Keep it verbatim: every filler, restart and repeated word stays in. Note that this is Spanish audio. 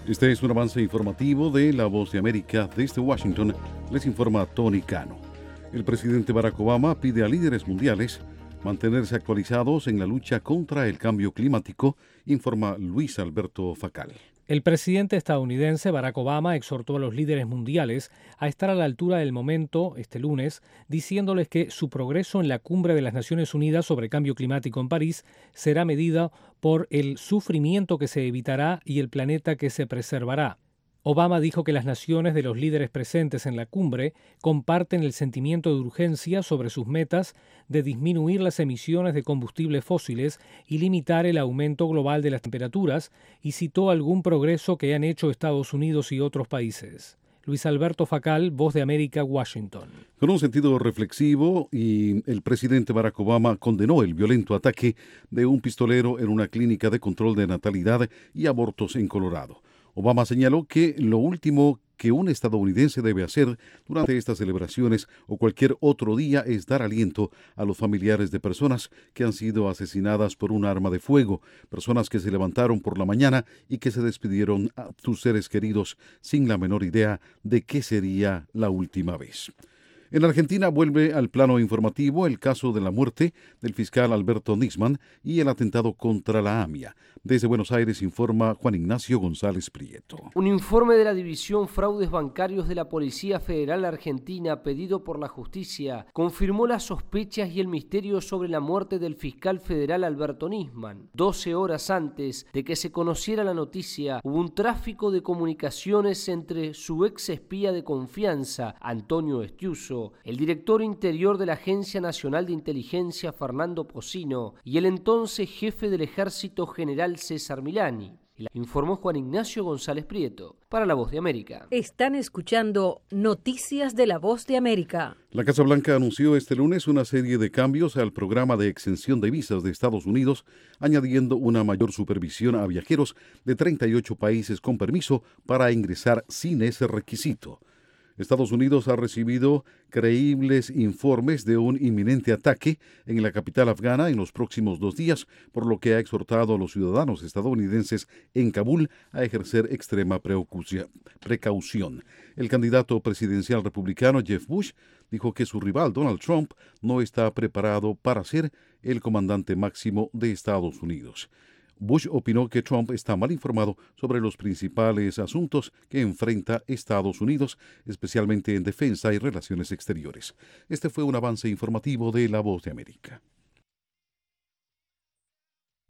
Este es un avance informativo de La Voz de América. Desde Washington les informa Tony Cano. El presidente Barack Obama pide a líderes mundiales mantenerse actualizados en la lucha contra el cambio climático, informa Luis Alberto Facal. El presidente estadounidense Barack Obama exhortó a los líderes mundiales a estar a la altura del momento este lunes, diciéndoles que su progreso en la cumbre de las Naciones Unidas sobre cambio climático en París será medida por el sufrimiento que se evitará y el planeta que se preservará. Obama dijo que las naciones de los líderes presentes en la cumbre comparten el sentimiento de urgencia sobre sus metas de disminuir las emisiones de combustibles fósiles y limitar el aumento global de las temperaturas, y citó algún progreso que han hecho Estados Unidos y otros países. Luis Alberto Facal, Voz de América, Washington. Con un sentido reflexivo, y el presidente Barack Obama condenó el violento ataque de un pistolero en una clínica de control de natalidad y abortos en Colorado. Obama señaló que lo último que un estadounidense debe hacer durante estas celebraciones o cualquier otro día es dar aliento a los familiares de personas que han sido asesinadas por un arma de fuego, personas que se levantaron por la mañana y que se despidieron a sus seres queridos sin la menor idea de qué sería la última vez. En Argentina vuelve al plano informativo el caso de la muerte del fiscal Alberto Nisman y el atentado contra la AMIA. Desde Buenos Aires informa Juan Ignacio González Prieto. Un informe de la División Fraudes Bancarios de la Policía Federal Argentina, pedido por la justicia, confirmó las sospechas y el misterio sobre la muerte del fiscal federal Alberto Nisman. Doce horas antes de que se conociera la noticia, hubo un tráfico de comunicaciones entre su ex espía de confianza, Antonio Estiuso, el director interior de la Agencia Nacional de Inteligencia, Fernando Pocino, y el entonces jefe del Ejército General César Milani. Informó Juan Ignacio González Prieto, para La Voz de América. Están escuchando Noticias de La Voz de América. La Casa Blanca anunció este lunes una serie de cambios al programa de exención de visas de Estados Unidos, añadiendo una mayor supervisión a viajeros de treinta y ocho países con permiso para ingresar sin ese requisito. Estados Unidos ha recibido creíbles informes de un inminente ataque en la capital afgana en los próximos dos días, por lo que ha exhortado a los ciudadanos estadounidenses en Kabul a ejercer extrema precaución. El candidato presidencial republicano Jeff Bush dijo que su rival Donald Trump no está preparado para ser el comandante máximo de Estados Unidos. Bush opinó que Trump está mal informado sobre los principales asuntos que enfrenta Estados Unidos, especialmente en defensa y relaciones exteriores. Este fue un avance informativo de La Voz de América.